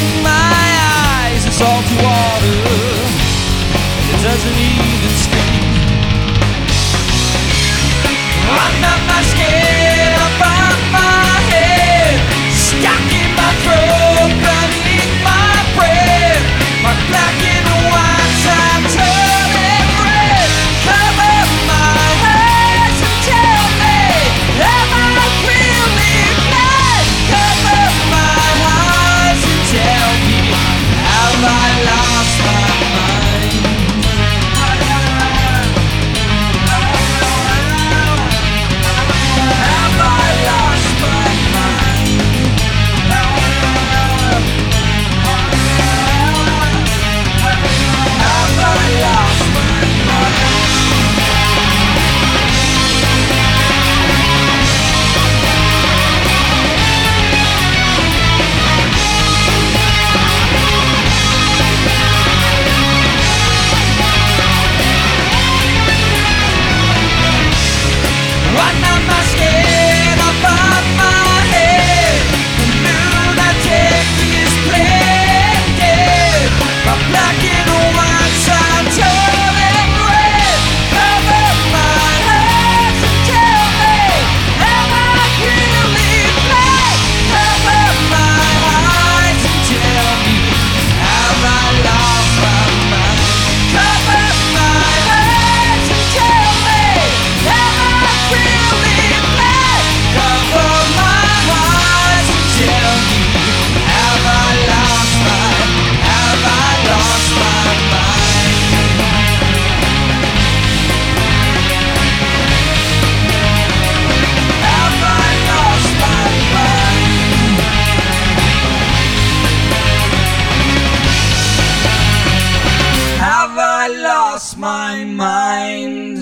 my eyes in salty water, and it doesn't even sting. Under my skin, above my head, stuck in my throat, beneath my breath. My black and whites are turning red. Cover my eyes and tell me, am I really blind? Cover my eyes and tell me, have I lost my mind? Have I lost my mind? Have I lost my mind? Under my skin, above my head, the lunatic is playing dead. My black and whites are turning red. Cover my eyes and tell me, am I really blind? Cover my eyes and tell me, have I lost my mind? Cover my eyes and tell me, am I really blind? Cover my eyes and tell me, have I lost my mind? Have I lost my mind? Have I lost my mind?